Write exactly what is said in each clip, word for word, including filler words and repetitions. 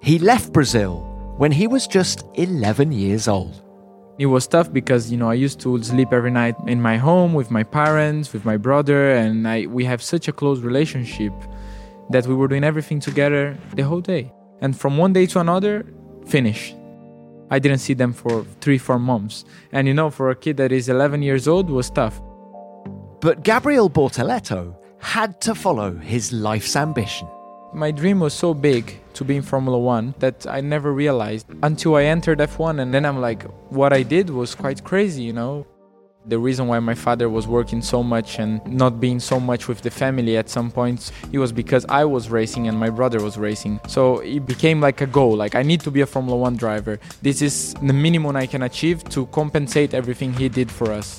He left Brazil when he was just eleven years old. It was tough because, you know, I used to sleep every night in my home with my parents, with my brother, and I, we have such a close relationship that we were doing everything together the whole day. And from one day to another, finished. I didn't see them for three, four months. And, you know, for a kid that is eleven years old, it was tough. But Gabriel Bortoleto had to follow his life's ambition. My dream was so big to be in Formula One that I never realized until I entered F one. And then I'm like, what I did was quite crazy, you know. The reason why my father was working so much and not being so much with the family at some points, it was because I was racing and my brother was racing. So it became like a goal, like I need to be a Formula One driver. This is the minimum I can achieve to compensate everything he did for us.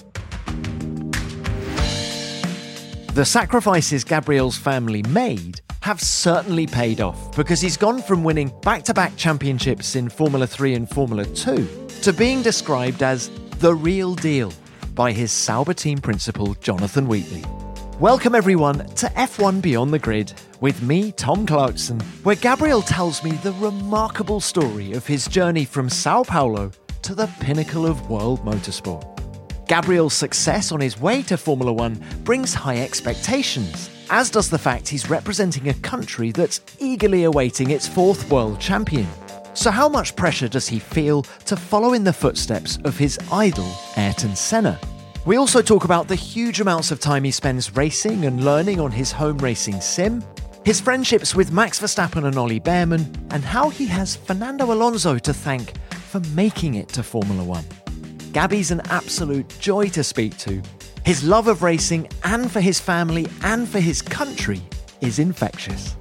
The sacrifices Gabriel's family made have certainly paid off, because he's gone from winning back-to-back championships in Formula three and Formula two to being described as the real deal by his Sauber team principal, Jonathan Wheatley. Welcome everyone to F one Beyond the Grid with me, Tom Clarkson, where Gabriel tells me the remarkable story of his journey from Sao Paulo to the pinnacle of world motorsport. Gabriel's success on his way to Formula One brings high expectations, as does the fact he's representing a country that's eagerly awaiting its fourth world champion. So how much pressure does he feel to follow in the footsteps of his idol, Ayrton Senna? We also talk about the huge amounts of time he spends racing and learning on his home racing sim, his friendships with Max Verstappen and Ollie Behrman, and how he has Fernando Alonso to thank for making it to Formula One. Gabby's an absolute joy to speak to. His love of racing and for his family and for his country is infectious.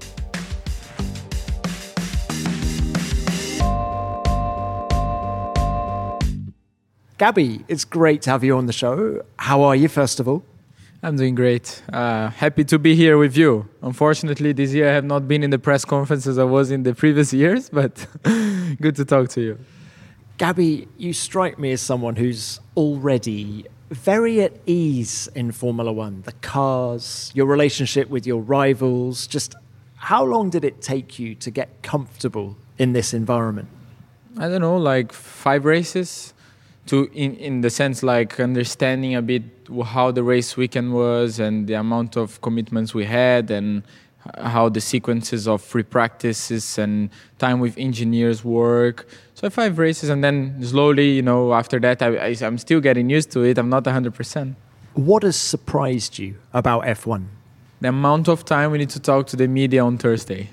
Gabby, it's great to have you on the show. How are you, first of all? I'm doing great. Uh, happy to be here with you. Unfortunately, this year I have not been in the press conference as I was in the previous years, but good to talk to you. Gabby, you strike me as someone who's already very at ease in Formula One. The cars, your relationship with your rivals. Just how long did it take you to get comfortable in this environment? I don't know, like five races. To in, in the sense like understanding a bit how the race weekend was and the amount of commitments we had and how the sequences of free practices and time with engineers work. So five races, and then slowly, you know, after that, I, I, I'm still getting used to it. I'm not one hundred percent. What has surprised you about F one? The amount of time we need to talk to the media on Thursday.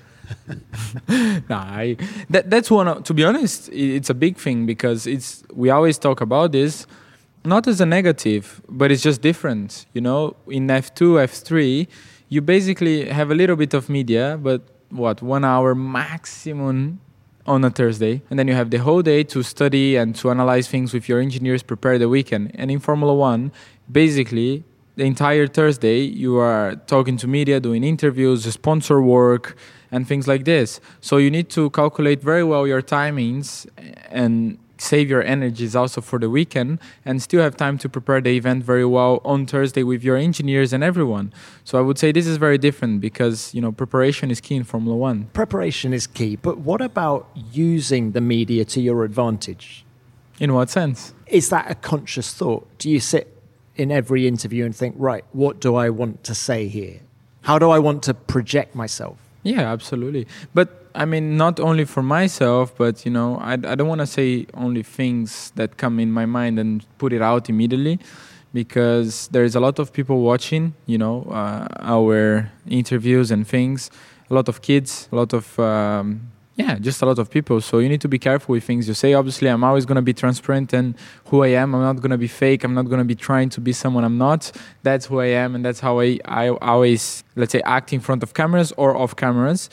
nah, I, that, that's one. To be honest, it's a big thing because it's we always talk about this, not as a negative, but it's just different. You know, in F two, F three, you basically have a little bit of media, but what, one hour maximum on a Thursday, and then you have the whole day to study and to analyze things with your engineers, prepare the weekend. And in Formula One, basically, the entire Thursday, you are talking to media, doing interviews, sponsor work, and things like this. So you need to calculate very well your timings and save your energies also for the weekend and still have time to prepare the event very well on Thursday with your engineers and everyone. So I would say this is very different because, you know, preparation is key in Formula One. Preparation is key, but what about using the media to your advantage? In what sense? Is that a conscious thought? Do you sit in every interview and think, right, what do I want to say here? How do I want to project myself? Yeah, absolutely. But I mean, not only for myself, but, you know, I, I don't want to say only things that come in my mind and put it out immediately because there's a lot of people watching, you know, uh, our interviews and things, a lot of kids, a lot of, um, yeah, just a lot of people. So you need to be careful with things you say. Obviously, I'm always going to be transparent and who I am. I'm not going to be fake. I'm not going to be trying to be someone I'm not. That's who I am. And that's how I, I always, let's say, act in front of cameras or off cameras.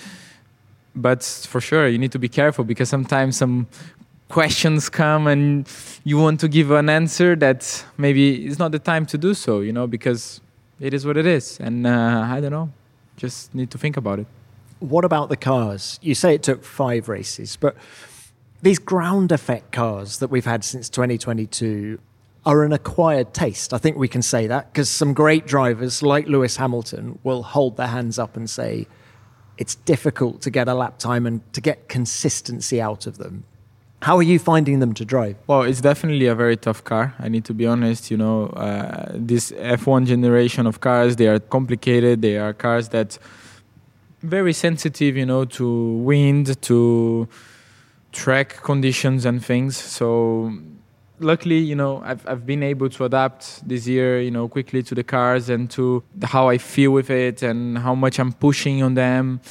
But for sure, you need to be careful because sometimes some questions come and you want to give an answer that maybe it's not the time to do so, you know, because it is what it is. And uh, I don't know, just need to think about it. What about the cars? You say it took five races, but these ground effect cars that we've had since twenty twenty-two are an acquired taste. I think we can say that because some great drivers like Lewis Hamilton will hold their hands up and say, it's difficult to get a lap time and to get consistency out of them. How are you finding them to drive? Well, it's definitely a very tough car. I need to be honest. You know, uh, this F one generation of cars, they are complicated. They are cars that very sensitive, you know, to wind, to track conditions and things. So luckily, you know, I've I've been able to adapt this year, you know, quickly to the cars and to how I feel with it and how much I'm pushing on them.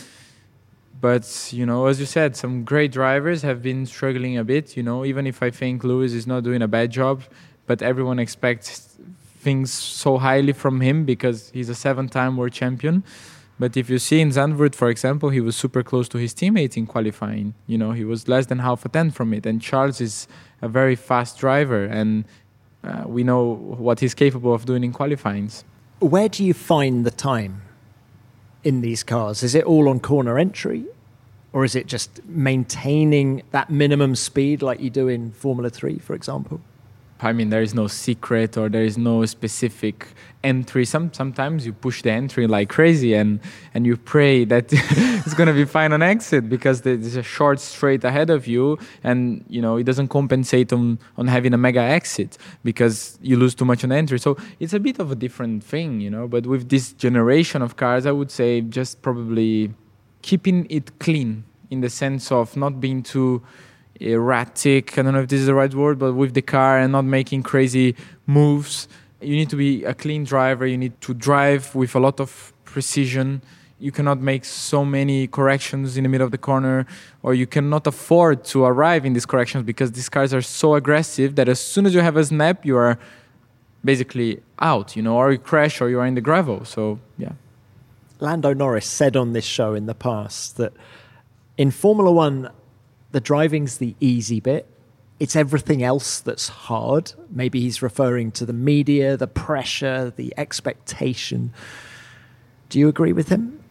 But, you know, as you said, some great drivers have been struggling a bit, you know, even if I think Lewis is not doing a bad job, but everyone expects things so highly from him because he's a seven-time world champion. But if you see in Zandvoort, for example, he was super close to his teammate in qualifying. You know, he was less than half a tenth from it. And Charles is a very fast driver, and uh, we know what he's capable of doing in qualifying. Where do you find the time in these cars? Is it all on corner entry, or is it just maintaining that minimum speed like you do in Formula three, for example? I mean, there is no secret or there is no specific entry. Some Sometimes you push the entry like crazy and, and you pray that it's going to be fine on exit because there's a short straight ahead of you and, you know, it doesn't compensate on, on having a mega exit because you lose too much on entry. So it's a bit of a different thing, you know, but with this generation of cars, I would say just probably keeping it clean in the sense of not being too erratic, I don't know if this is the right word, but with the car and not making crazy moves. You need to be a clean driver. You need to drive with a lot of precision. You cannot make so many corrections in the middle of the corner, or you cannot afford to arrive in these corrections because these cars are so aggressive that as soon as you have a snap, you are basically out, you know, or you crash or you are in the gravel. So, yeah. Lando Norris said on this show in the past that in Formula One, the driving's the easy bit. It's everything else that's hard. Maybe he's referring to the media, the pressure, the expectation. Do you agree with him?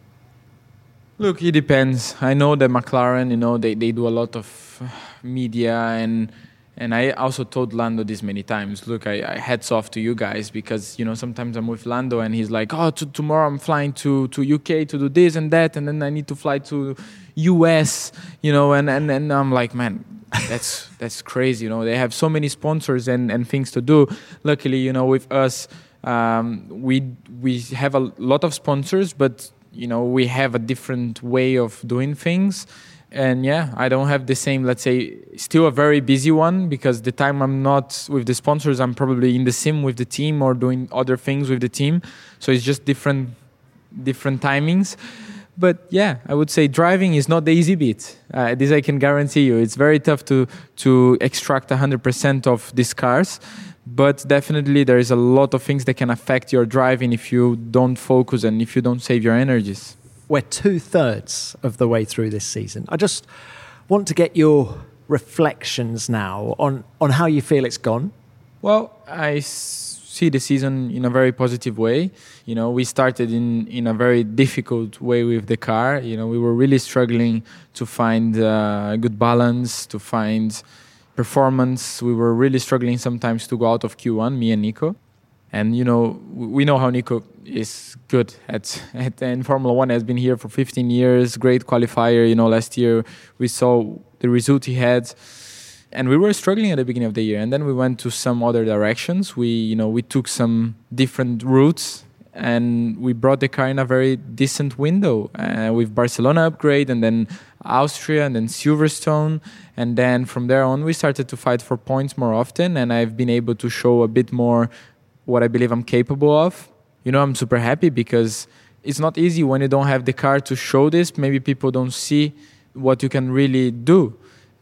Look, it depends. I know that McLaren, you know, they, they do a lot of media and and I also told Lando this many times. Look, I, I hats off to you guys because, you know, sometimes I'm with Lando and he's like, oh, t- tomorrow I'm flying to, to U K to do this and that, and then I need to fly to U S, you know, and, and, and I'm like, man, that's that's crazy, you know. They have so many sponsors and, and things to do. Luckily, you know, with us, um, we we have a lot of sponsors, but, you know, we have a different way of doing things. And yeah, I don't have the same, let's say, still a very busy one because the time I'm not with the sponsors, I'm probably in the sim with the team or doing other things with the team. So it's just different different timings. But yeah, I would say driving is not the easy bit. Uh, this I can guarantee you. It's very tough to, to extract one hundred percent of these cars. But definitely there is a lot of things that can affect your driving if you don't focus and if you don't save your energies. We're two-thirds of the way through this season. I just want to get your reflections now on, on how you feel it's gone. Well, I s- see the season in a very positive way. You know, we started in, in a very difficult way with the car. You know, we were really struggling to find uh, a good balance, to find performance. We were really struggling sometimes to go out of Q one, me and Nico. And, you know, we know how Nico is good at, at and Formula One, has been here for fifteen years, great qualifier. You know, last year we saw the result he had. And we were struggling at the beginning of the year. And then we went to some other directions. We, you know, we took some different routes and we brought the car in a very decent window uh, with Barcelona upgrade and then Austria and then Silverstone. And then from there on, we started to fight for points more often. And I've been able to show a bit more what I believe I'm capable of. You know, I'm super happy because it's not easy when you don't have the car to show this. Maybe people don't see what you can really do.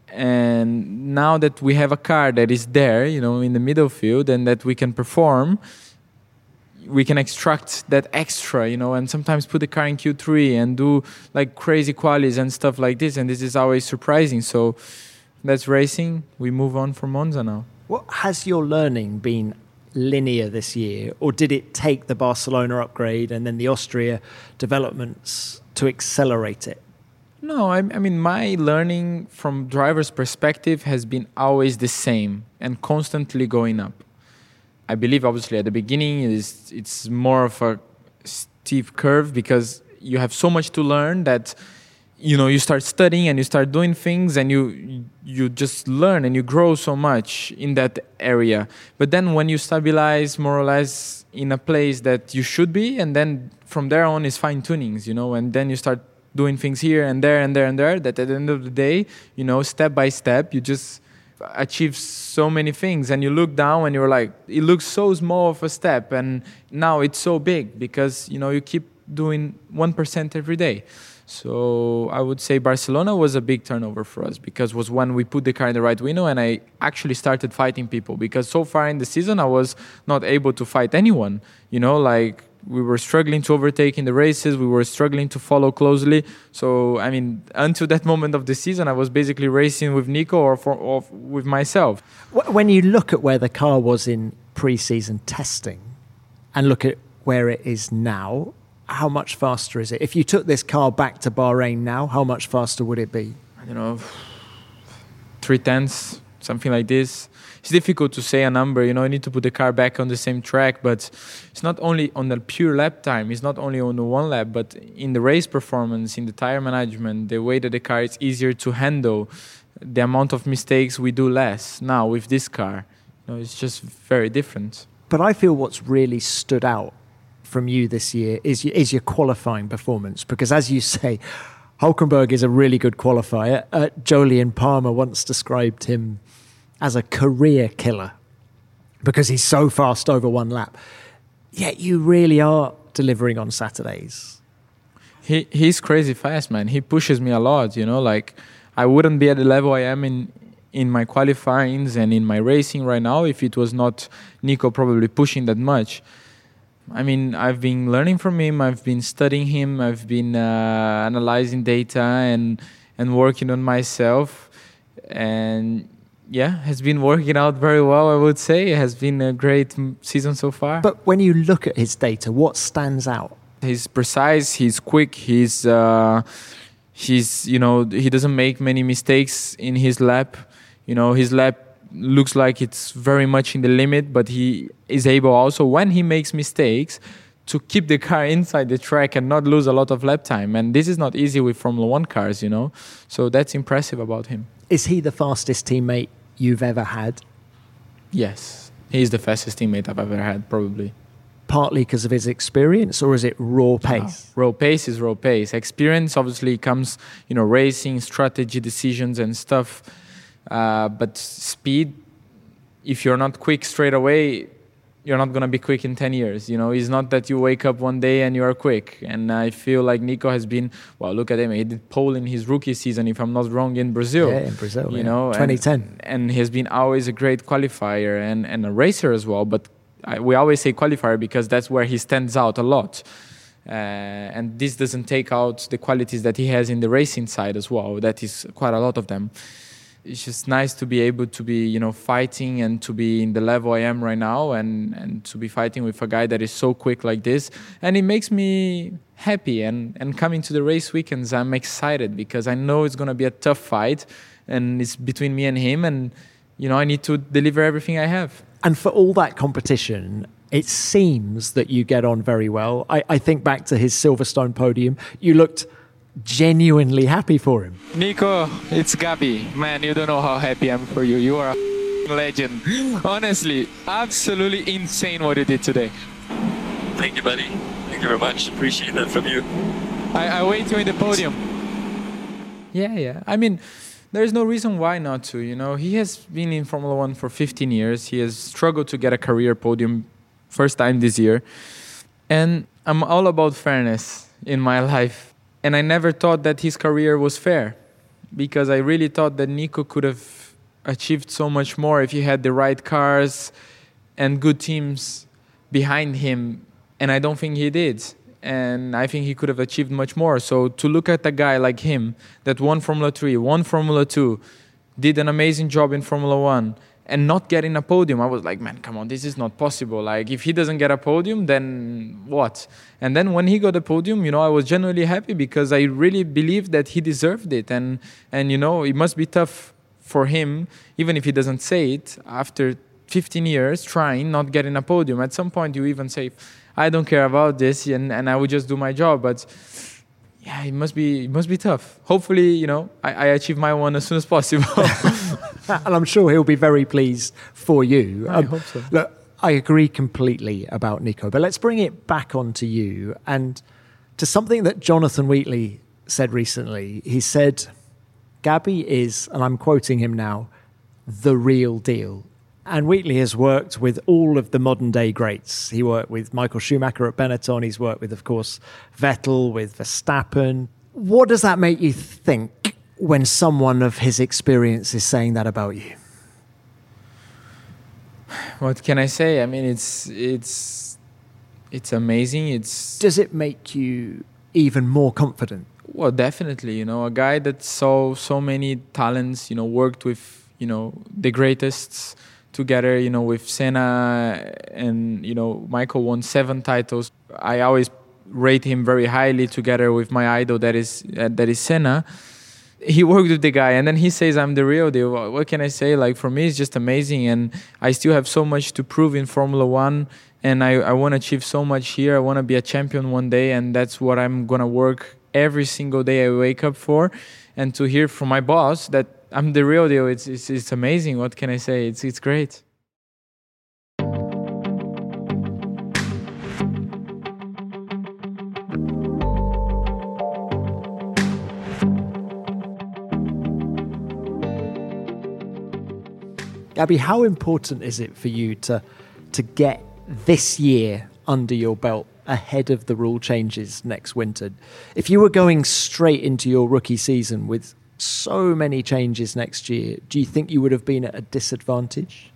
And now that we have a car that is there, you know, in the middle field and that we can perform, we can extract that extra, you know, and sometimes put the car in Q three and do like crazy qualies and stuff like this. And this is always surprising. So that's racing. We move on from Monza now. What has your learning been linear this year, or did it take the Barcelona upgrade and then the Austria developments to accelerate it? No, I, I mean, my learning from driver's perspective has been always the same and constantly going up. I believe, obviously, at the beginning, it is, it's more of a steep curve because you have so much to learn that, you know, you start studying and you start doing things and you you just learn and you grow so much in that area. But then when you stabilize more or less in a place that you should be, and then from there on is fine tunings, you know, and then you start doing things here and there and there and there, that at the end of the day, you know, step by step, you just achieve so many things, and you look down and you're like, it looks so small of a step, and now it's so big because, you know, you keep doing one percent every day. So I would say Barcelona was a big turnover for us, because was when we put the car in the right window and I actually started fighting people, because so far in the season I was not able to fight anyone, you know, like we were struggling to overtake in the races, we were struggling to follow closely. So, I mean, until that moment of the season, I was basically racing with Nico or, for, or with myself. When you look at where the car was in pre-season testing and look at where it is now, how much faster is it? If you took this car back to Bahrain now, how much faster would it be? I don't know, three tenths, something like this. It's difficult to say a number, you know, you need to put the car back on the same track, but it's not only on the pure lap time, it's not only on the one lap, but in the race performance, in the tire management, the way that the car is easier to handle, the amount of mistakes we do less now with this car. You know, it's just very different. But I feel what's really stood out from you this year is your, is your qualifying performance, because as you say, Hulkenberg is a really good qualifier. Uh, Jolyon Palmer once described him as a career killer because he's so fast over one lap. Yet you really are delivering on Saturdays. He he's crazy fast, man. He pushes me a lot, you know, like I wouldn't be at the level I am in in my qualifyings and in my racing right now if it was not Nico probably pushing that much. I mean, I've been learning from him, I've been studying him, I've been uh, analyzing data and and working on myself. And yeah, has been working out very well, I would say. It has been a great season so far. But when you look at his data, what stands out? He's precise, he's quick, he's, uh, he's you know, he doesn't make many mistakes in his lap. You know, his lap looks like it's very much in the limit, but he is able also, when he makes mistakes, to keep the car inside the track and not lose a lot of lap time. And this is not easy with Formula One cars, you know. So that's impressive about him. Is he the fastest teammate you've ever had? Yes, he's the fastest teammate I've ever had, probably. Partly because of his experience, or is it raw pace? No. Raw pace is raw pace. Experience obviously comes, you know, racing, strategy, decisions and stuff. Uh, but speed, if you're not quick straight away, you're not going to be quick in ten years. You know, it's not that you wake up one day and you are quick. And I feel like Nico has been, well, look at him. He did pole in his rookie season, if I'm not wrong, in Brazil. Yeah, in Brazil, you yeah. know, twenty ten. And, and he's been always a great qualifier and, and a racer as well. But I, we always say qualifier because that's where he stands out a lot. Uh, and this doesn't take out the qualities that he has in the racing side as well. That is quite a lot of them. It's just nice to be able to be, you know, fighting and to be in the level I am right now, and, and to be fighting with a guy that is so quick like this. And it makes me happy. And, and coming to the race weekends, I'm excited because I know it's going to be a tough fight, and it's between me and him. And, you know, I need to deliver everything I have. And for all that competition, it seems that you get on very well. I, I think back to his Silverstone podium. You looked genuinely happy for him. Nico, it's Gabi. Man, you don't know how happy I'm for you. You are a legend. Honestly, absolutely insane what you did today. Thank you, buddy. Thank you very much. Appreciate that from you. I, I wait you in the podium. Yeah, yeah. I mean, there's no reason why not to, you know. He has been in Formula One for fifteen years. He has struggled to get a career podium first time this year. And I'm all about fairness in my life. And I never thought that his career was fair, because I really thought that Nico could have achieved so much more if he had the right cars and good teams behind him. And I don't think he did. And I think he could have achieved much more. So to look at a guy like him that won Formula three, won Formula two, did an amazing job in Formula one, and not getting a podium, I was like, man, come on, this is not possible. Like, if he doesn't get a podium, then what? And then when he got a podium, you know, I was genuinely happy because I really believed that he deserved it. And, and you know, it must be tough for him, even if he doesn't say it, after fifteen years trying, not getting a podium. At some point, you even say, I don't care about this, and, and I would just do my job. But yeah, it must be it must be tough. Hopefully, you know, I, I achieve my one as soon as possible. And I'm sure he'll be very pleased for you. I um, hope so. Look, I agree completely about Nico, but let's bring it back onto you and to something that Jonathan Wheatley said recently. He said, Gabby is, and I'm quoting him now, the real deal. And Wheatley has worked with all of the modern day greats. He worked with Michael Schumacher at Benetton. He's worked with, of course, Vettel, with Verstappen. What does that make you think when someone of his experience is saying that about you? What can I say? I mean, it's it's it's amazing. It's Does it make you even more confident? Well, definitely. You know, a guy that saw so many talents, you know, worked with, you know, the greatest together, you know, with Senna, and, you know, Michael won seven titles. I always rate him very highly together with my idol, that is uh, that is Senna. He worked with the guy, and then he says, I'm the real deal. What can I say? Like, for me, it's just amazing, and I still have so much to prove in Formula One, and I, I want to achieve so much here. I want to be a champion one day, and that's what I'm going to work every single day I wake up for. And to hear from my boss that I'm the real deal, it's it's, it's amazing. What can I say? It's it's great. Gabby, how important is it for you to to get this year under your belt ahead of the rule changes next winter? If you were going straight into your rookie season with so many changes next year, do you think you would have been at a disadvantage?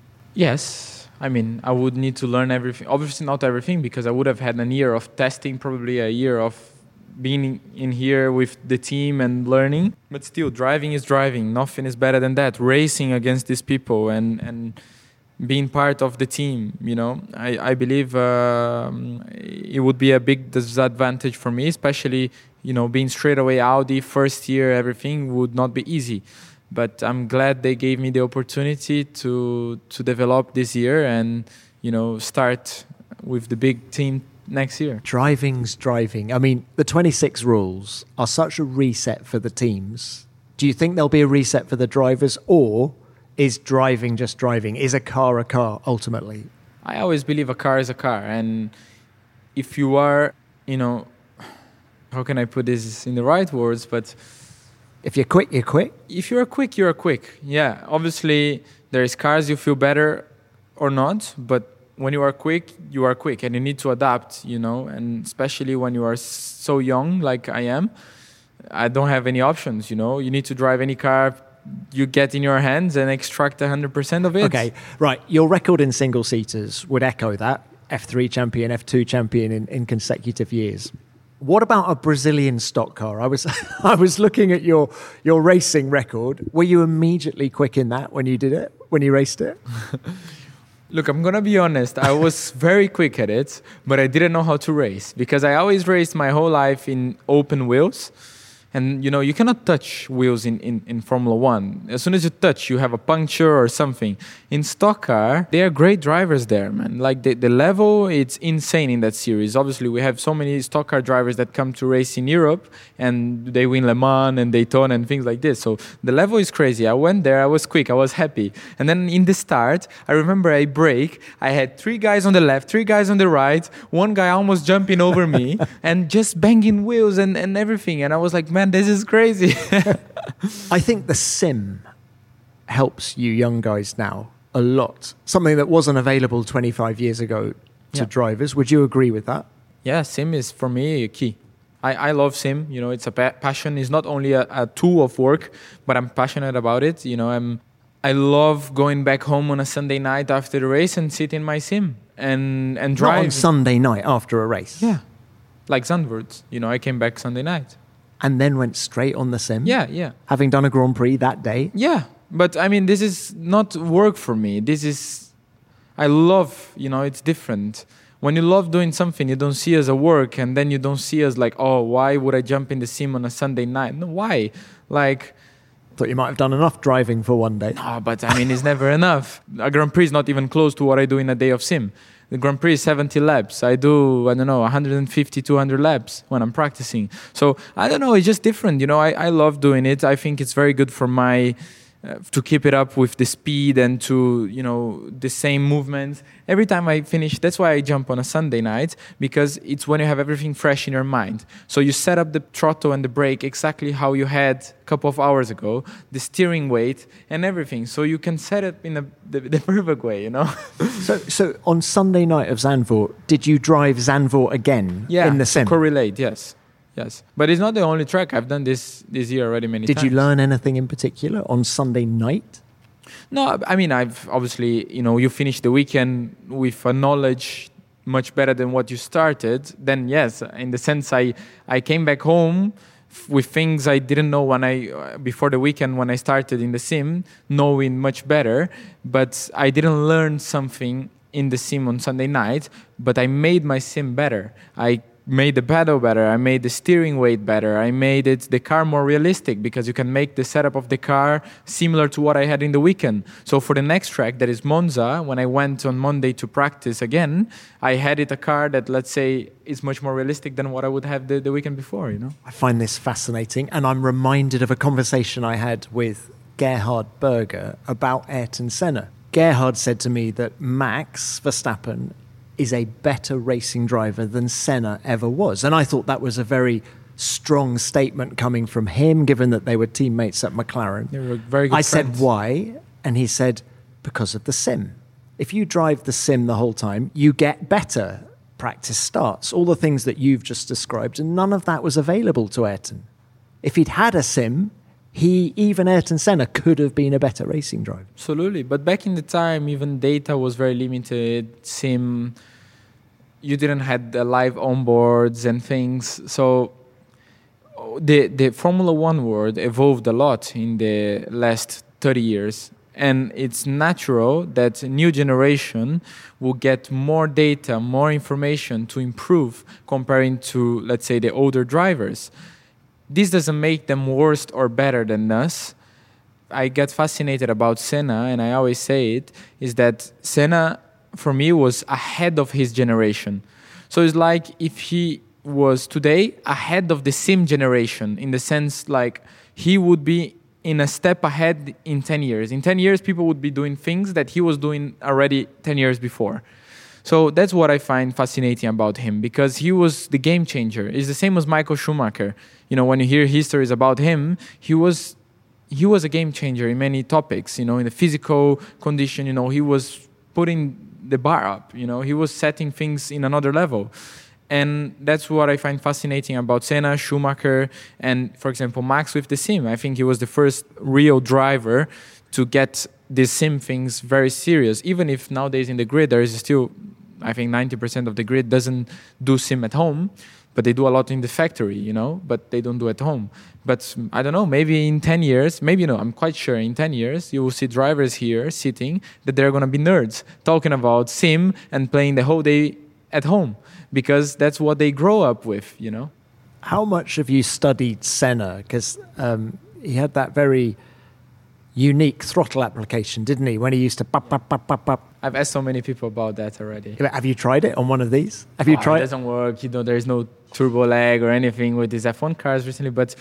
Yes. I mean, I would need to learn everything. Obviously not everything, because I would have had a year of testing, probably a year of being in here with the team and learning. But still, driving is driving. Nothing is better than that. Racing against these people and, and being part of the team, you know. I, I believe um, it would be a big disadvantage for me, especially, you know, being straight away Audi, first year, everything would not be easy. But I'm glad they gave me the opportunity to to develop this year and, you know, start with the big team next year. Driving's driving. I mean, the twenty-six rules are such a reset for the teams. Do you think there'll be a reset for the drivers, or is driving just driving? Is a car a car ultimately? I always believe a car is a car. And if you are, you know, how can I put this in the right words? But if you're quick, you're quick. If you're quick, you're quick. Yeah, obviously there is cars you feel better or not, but when you are quick, you are quick, and you need to adapt, you know, and especially when you are so young like I am, I don't have any options, you know. You need to drive any car you get in your hands and extract one hundred percent of it. Okay, right. Your record in single-seaters would echo that. F three champion, F two champion in, in consecutive years. What about a Brazilian stock car? I was I was looking at your your racing record. Were you immediately quick in that when you did it, when you raced it? Look, I'm going to be honest. I was very quick at it, but I didn't know how to race because I always raced my whole life in open wheels. And, you know, you cannot touch wheels in, in, in Formula One. As soon as you touch, you have a puncture or something. In stock car, they are great drivers there, man. Like, the, the level, it's insane in that series. Obviously, we have so many stock car drivers that come to race in Europe, and they win Le Mans and Daytona and things like this. So the level is crazy. I went there, I was quick, I was happy. And then in the start, I remember I brake. I had three guys on the left, three guys on the right, one guy almost jumping over me, and just banging wheels and, and everything. And I was like, man, this is crazy. I think the sim helps you young guys now a lot. Something that wasn't available twenty-five years ago to yeah. drivers. Would you agree with that? Yeah, sim is for me key. I, I love sim. You know, it's a pa- passion. It's not only a, a tool of work, but I'm passionate about it. You know, I'm I love going back home on a Sunday night after the race and sit in my sim and and drive. Not on Sunday night after a race. Yeah, like Zandvoort. You know, I came back Sunday night. And then went straight on the sim? Yeah, yeah. Having done a Grand Prix that day? Yeah, but I mean, this is not work for me. This is, I love, you know, it's different. When you love doing something, you don't see it as a work, and then you don't see it as like, oh, why would I jump in the sim on a Sunday night? No, why? Like... Thought you might have done enough driving for one day. No, but I mean, it's never enough. A Grand Prix is not even close to what I do in a day of sim. The Grand Prix is seventy laps. I do, I don't know, one fifty, two hundred laps when I'm practicing. So I don't know, it's just different. You know, I, I love doing it. I think it's very good for my, uh, to keep it up with the speed and to, you know, the same movements. Every time I finish, that's why I jump on a Sunday night, because it's when you have everything fresh in your mind. So you set up the throttle and the brake exactly how you had a couple of hours ago, the steering weight and everything. So you can set it in a, the, the perfect way, you know? So so on Sunday night of Zandvoort, did you drive Zandvoort again Yeah, in the sim? to correlate, yes. Yes, but it's not the only track. I've done this this year already many Did times. you learn anything in particular on Sunday night? No, I mean, I've obviously, you know, you finish the weekend with a knowledge much better than what you started. Then yes, in the sense I, I came back home f- with things I didn't know when I, uh, before the weekend when I started in the sim, knowing much better. But I didn't learn something in the sim on Sunday night, but I made my sim better. I made the pedal better, I made the steering weight better, I made it the car more realistic, because you can make the setup of the car similar to what I had in the weekend. So for the next track, that is Monza, when I went on Monday to practice again, I had it a car that, let's say, is much more realistic than what I would have the, the weekend before, you know? I find this fascinating, and I'm reminded of a conversation I had with Gerhard Berger about Ayrton Senna. Gerhard said to me that Max Verstappen is a better racing driver than Senna ever was. And I thought that was a very strong statement coming from him, given that they were teammates at McLaren. They were very good I friends. said, why? And he said, because of the sim. If you drive the sim the whole time, you get better. Practice starts. All the things that you've just described, and none of that was available to Ayrton. If he'd had a sim, he, even Ayrton Senna, could have been a better racing driver. Absolutely. But back in the time, even data was very limited. Sim, you didn't have the live onboards and things. So the the Formula One world evolved a lot in the last thirty years. And it's natural that a new generation will get more data, more information to improve comparing to, let's say, the older drivers. This doesn't make them worse or better than us. I get fascinated about Senna, and I always say it, is that Senna, for me, was ahead of his generation. So it's like if he was today ahead of the sim generation, in the sense like he would be in a step ahead in ten years. In ten years, people would be doing things that he was doing already ten years before. So that's what I find fascinating about him, because he was the game changer. It's the same as Michael Schumacher. You know, when you hear histories about him, he was he was a game changer in many topics. You know, in the physical condition, you know, he was putting the bar up. You know, he was setting things in another level. And that's what I find fascinating about Senna, Schumacher, and, for example, Max with the sim. I think he was the first real driver to get these sim things very serious. Even if nowadays in the grid there is still, I think ninety percent of the grid doesn't do sim at home, but they do a lot in the factory, you know, but they don't do at home. But I don't know, maybe in ten years, maybe, you know, I'm quite sure in ten years, you will see drivers here sitting that they're going to be nerds talking about sim and playing the whole day at home, because that's what they grow up with, you know. How much have you studied Senna? Because um, he had that very unique throttle application, didn't he? When he used to pop, pop, pop, pop, pop. I've asked so many people about that already. Have you tried it on one of these? Have you Oh, tried it? doesn't work. You know, there's no turbo lag or anything with these F one cars recently, but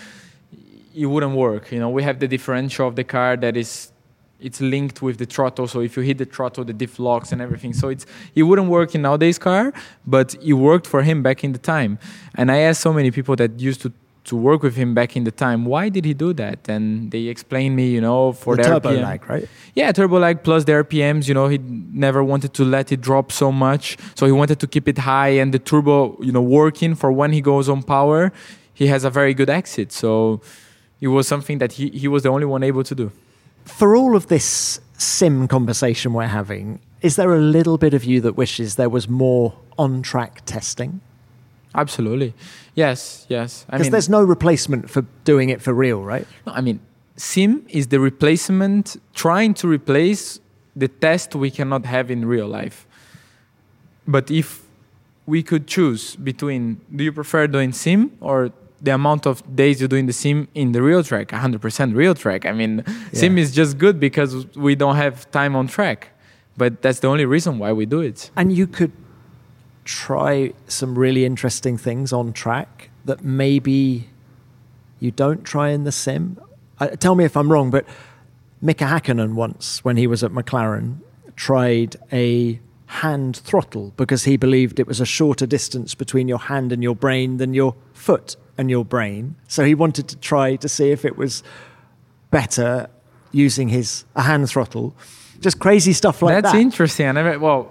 it wouldn't work. You know, we have the differential of the car that is, it's linked with the throttle. So if you hit the throttle, the diff locks and everything. So it's it wouldn't work in nowadays car, but it worked for him back in the time. And I asked so many people that used to to work with him back in the time, why did he do that? And they explained me, you know, for the the turbo R P M. lag, right? Yeah, turbo lag plus the R P Ms, you know, he never wanted to let it drop so much. So he wanted to keep it high, and the turbo, you know, working for when he goes on power, he has a very good exit. So it was something that he, he was the only one able to do. For all of this sim conversation we're having, is there a little bit of you that wishes there was more on-track testing? Absolutely. Yes, yes. I Because mean, there's no replacement for doing it for real, right? no, I mean, sim is the replacement, trying to replace the test we cannot have in real life. But if we could choose between, do you prefer doing sim or the amount of days you do in the sim in the real track, one hundred percent real track? I mean, yeah. Sim is just good because we don't have time on track. But that's the only reason why we do it. And you could try some really interesting things on track that maybe you don't try in the sim. Uh, tell me if I'm wrong, but Mika Hakkinen once, when he was at McLaren, tried a hand throttle because he believed it was a shorter distance between your hand and your brain than your foot and your brain. So he wanted to try to see if it was better using his a hand throttle. Just crazy stuff like That's that. That's interesting. I never, well,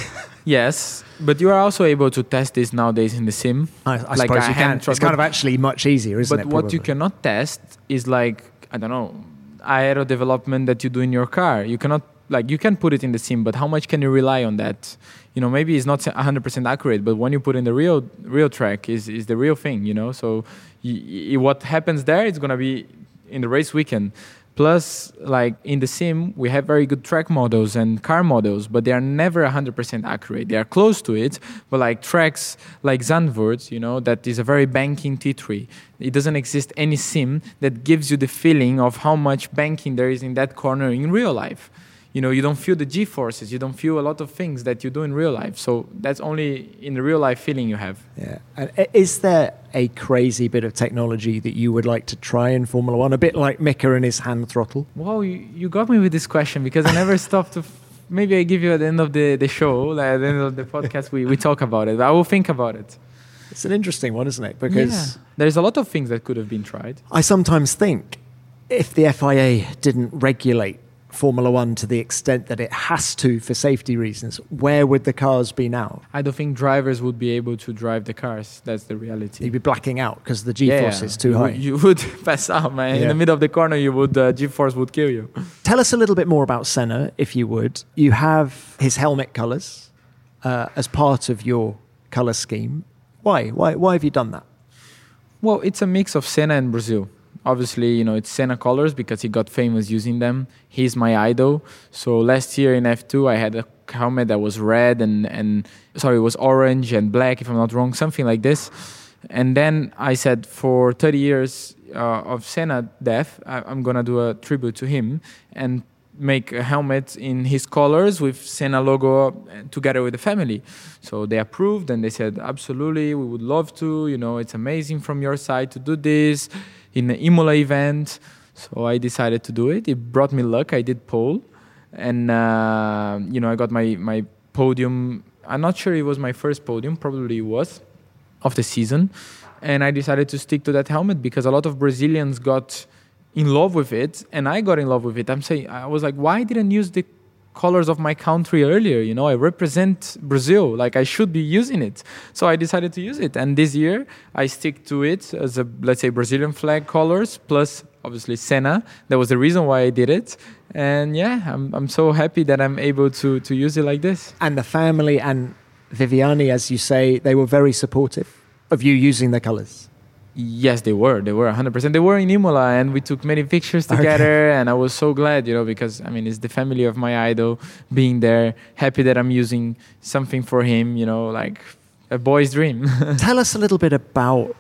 yes, but you are also able to test this nowadays in the sim. I, I like suppose you can. Throttle. It's kind of actually much easier, isn't but it? But what probably? you cannot test is like, I don't know, aero development that you do in your car. You cannot, like, you can put it in the sim, but how much can you rely on that? You know, maybe it's not one hundred percent accurate, but when you put in the real real track is is the real thing, you know? So y- y- what happens there is going to be in the race weekend. Plus, like in the sim, we have very good track models and car models, but they are never one hundred percent accurate. They are close to it, but like tracks like Zandvoort, you know, that is a very banking T three. It doesn't exist any sim that gives you the feeling of how much banking there is in that corner in real life. You know, you don't feel the G-forces, you don't feel a lot of things that you do in real life. So that's only in the real life feeling you have. Yeah. And is there a crazy bit of technology that you would like to try in Formula One? A bit like Mika and his hand throttle? Wow, you, you got me with this question because I never stopped to... F- maybe I give you at the end of the, the show, like at the end of the podcast, we, we talk about it. I will think about it. It's an interesting one, isn't it? Because yeah. There's a lot of things that could have been tried. I sometimes think if the F I A didn't regulate Formula One to the extent that it has to for safety reasons, where would the cars be now? I don't think drivers would be able to drive the cars. That's the reality. You'd be blacking out because the G-force yeah, is too you high. Would, you would pass out, man. Yeah. In the middle of the corner, you would uh, G-force would kill you. Tell us a little bit more about Senna, if you would. You have his helmet colours uh, as part of your colour scheme. Why? Why? Why have you done that? Well, it's a mix of Senna and Brazil. Obviously, you know, it's Senna colors because he got famous using them. He's my idol. So last year in F two, I had a helmet that was red and, and sorry, it was orange and black, if I'm not wrong, something like this. And then I said, for thirty years uh, of Senna death, I, I'm going to do a tribute to him and make a helmet in his colors with Senna logo together with the family. So they approved and they said, absolutely, we would love to. You know, it's amazing from your side to do this in the Imola event. So I decided to do it. It brought me luck. I did pole. And, uh, you know, I got my, my podium. I'm not sure it was my first podium. Probably it was, of the season. And I decided to stick to that helmet because a lot of Brazilians got in love with it. And I got in love with it. I'm saying, I was like, why didn't I use the colors of my country earlier? You know, I represent Brazil, like I should be using it. So I decided to use it. And this year I stick to it as a, let's say, Brazilian flag colors, plus obviously Senna. That was the reason why I did it. And yeah, I'm I'm so happy that I'm able to to use it like this. And the family and Viviani, as you say, they were very supportive of you using the colors. Yes, they were. They were one hundred percent. They were in Imola, and we took many pictures together, okay. And I was so glad, you know, because, I mean, it's the family of my idol being there, happy that I'm using something for him, you know, like a boy's dream. Tell us a little bit about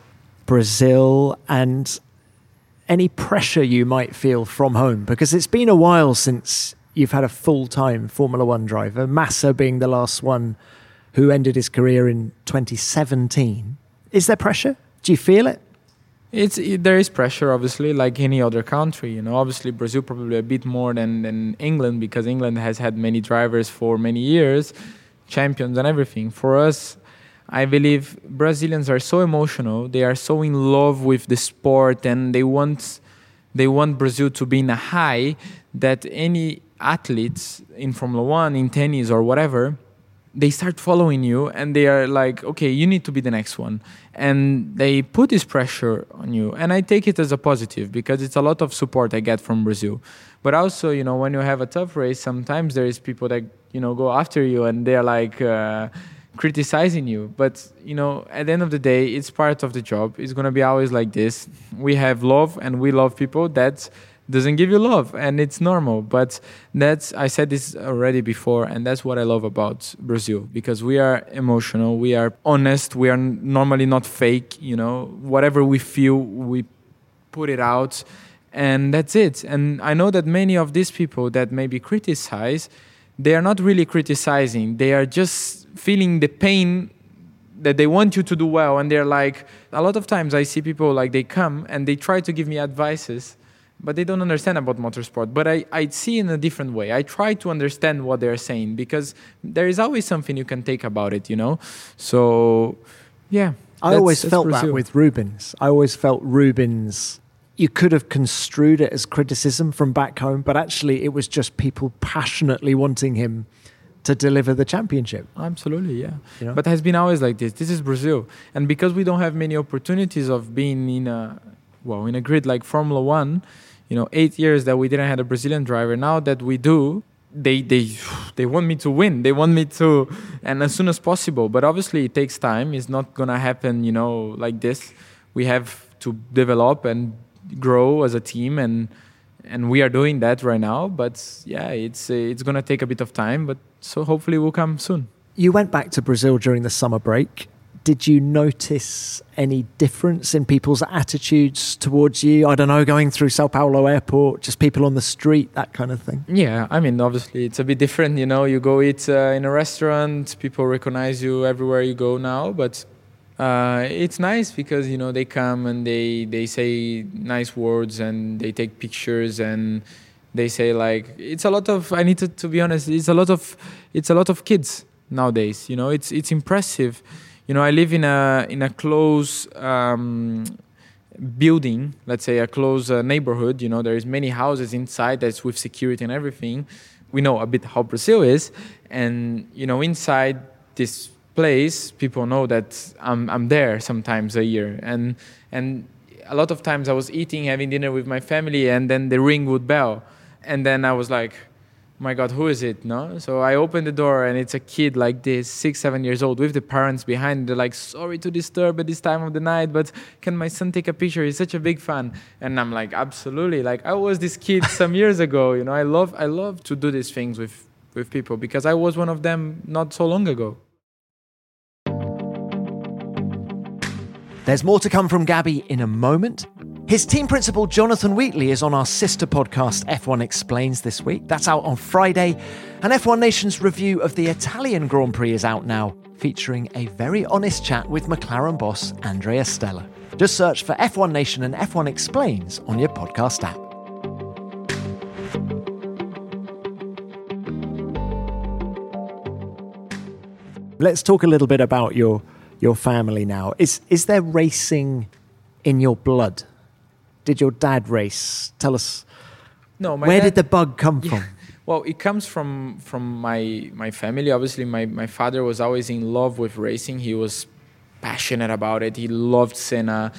Brazil and any pressure you might feel from home, because it's been a while since you've had a full-time Formula One driver, Massa being the last one who ended his career in twenty seventeen. Is there pressure? Do you feel it? It's it, there is pressure, obviously, like any other country. You know, obviously Brazil probably a bit more than, than England because England has had many drivers for many years, champions and everything. For us, I believe Brazilians are so emotional. They are so in love with the sport, and they want they want Brazil to be in a high that any athletes in Formula One, in tennis or whatever, they start following you and they are like, okay, you need to be the next one. And they put this pressure on you. And I take it as a positive because it's a lot of support I get from Brazil. But also, you know, when you have a tough race, sometimes there is people that, you know, go after you and they're like uh, criticizing you. But, you know, at the end of the day, it's part of the job. It's going to be always like this. We have love and we love people. That's doesn't give you love, and it's normal. But that's, I said this already before, and that's what I love about Brazil, because we are emotional, we are honest, we are normally not fake, you know, whatever we feel, we put it out, and that's it. And I know that many of these people that maybe criticize, they are not really criticizing. They are just feeling the pain that they want you to do well. And they're like, a lot of times I see people like they come and they try to give me advices, but they don't understand about motorsport. But I, I see in a different way. I try to understand what they're saying because there is always something you can take about it, you know? So, yeah. I always felt that with Rubens. I always felt Rubens, you could have construed it as criticism from back home, but actually it was just people passionately wanting him to deliver the championship. Absolutely, yeah. You know? But it has been always like this. This is Brazil. And because we don't have many opportunities of being in a, well, in a grid like Formula One, you know, eight years that we didn't have a Brazilian driver, now that we do, they they they want me to win. They want me to, and as soon as possible. But obviously it takes time. It's not going to happen, you know, like this. We have to develop and grow as a team, and and we are doing that right now. But yeah, it's uh, it's going to take a bit of time, but so hopefully it will come soon. You went back to Brazil during the summer break. Did you notice any difference in people's attitudes towards you? I don't know, going through Sao Paulo airport, just people on the street, that kind of thing? Yeah, I mean, obviously it's a bit different, you know. You go eat uh, in a restaurant, people recognize you everywhere you go now. But uh, it's nice because, you know, they come and they, they say nice words and they take pictures and they say like, it's a lot of, I need to, to be honest, it's a lot of, it's a lot of kids nowadays, you know. It's it's impressive. You know, I live in a in a close um, building, let's say a close uh, neighborhood. You know, there is many houses inside that's with security and everything. We know a bit how Brazil is, and you know, inside this place, people know that I'm I'm there sometimes a year, and and a lot of times I was eating, having dinner with my family, and then the ring would bell, and then I was like, my God, who is it? No, so I open the door and it's a kid like this, six, seven years old, with the parents behind. They're like, sorry to disturb at this time of the night, but can my son take a picture? He's such a big fan. And I'm like, absolutely. Like I was this kid some years ago. You know, I love, I love to do these things with with people because I was one of them not so long ago. There's more to come from Gabby in a moment. His team principal, Jonathan Wheatley, is on our sister podcast, F one Explains, this week. That's out on Friday. And F one Nation's review of the Italian Grand Prix is out now, featuring a very honest chat with McLaren boss Andrea Stella. Just search for F one Nation and F one Explains on your podcast app. Let's talk a little bit about your your family now. Is is there racing in your blood? Did your dad race? Tell us. No, my where dad, did the bug come yeah, from? Well, it comes from from my my family. Obviously, my, my father was always in love with racing. He was passionate about it. He loved Senna.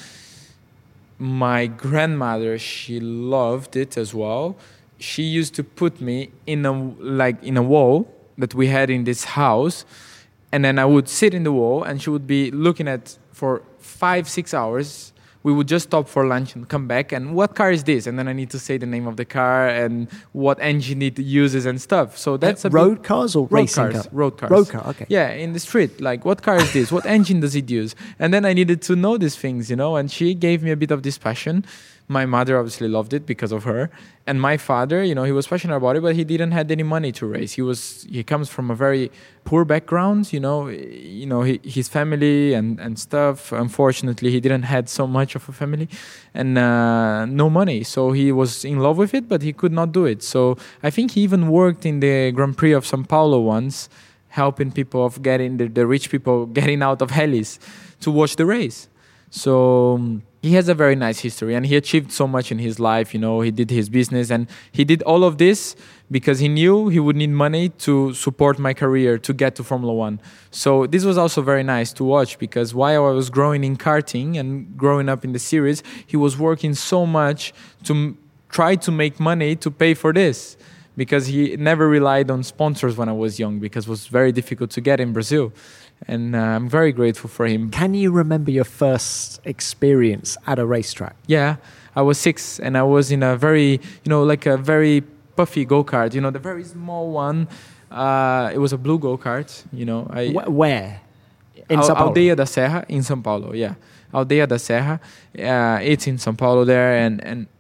My grandmother, she loved it as well. She used to put me in a like in a wall that we had in this house, and then I would sit in the wall, and she would be looking at for five six hours. We would just stop for lunch and come back. And what car is this? And then I need to say the name of the car and what engine it uses and stuff. So that's uh, a road big, cars or road racing cars, car? Road cars. Road car. Okay. Yeah, in the street. Like, what car is this? What engine does it use? And then I needed to know these things, you know. And she gave me a bit of this passion. My mother obviously loved it because of her. And my father, you know, he was passionate about it, but he didn't have any money to race. He was he comes from a very poor background, you know. You know, he, his family and, and stuff. Unfortunately, he didn't have so much of a family and uh, no money. So he was in love with it, but he could not do it. So I think he even worked in the Grand Prix of São Paulo once, helping people of getting the, the rich people getting out of helis to watch the race. So um, he has a very nice history, and he achieved so much in his life. You know, he did his business, and he did all of this because he knew he would need money to support my career to get to Formula One. So this was also very nice to watch because while I was growing in karting and growing up in the series, he was working so much to m- try to make money to pay for this, because he never relied on sponsors when I was young, because it was very difficult to get in Brazil. And uh, I'm very grateful for him. Can you remember your first experience at a racetrack? Yeah, I was six and I was in a very, you know, like a very puffy go-kart, you know, the very small one. Uh, it was a blue go-kart, you know. I, Wh- where? In Al- São Paulo? Aldeia da Serra, in São Paulo, yeah. Aldeia da Serra. Uh, it's in São Paulo there. And, and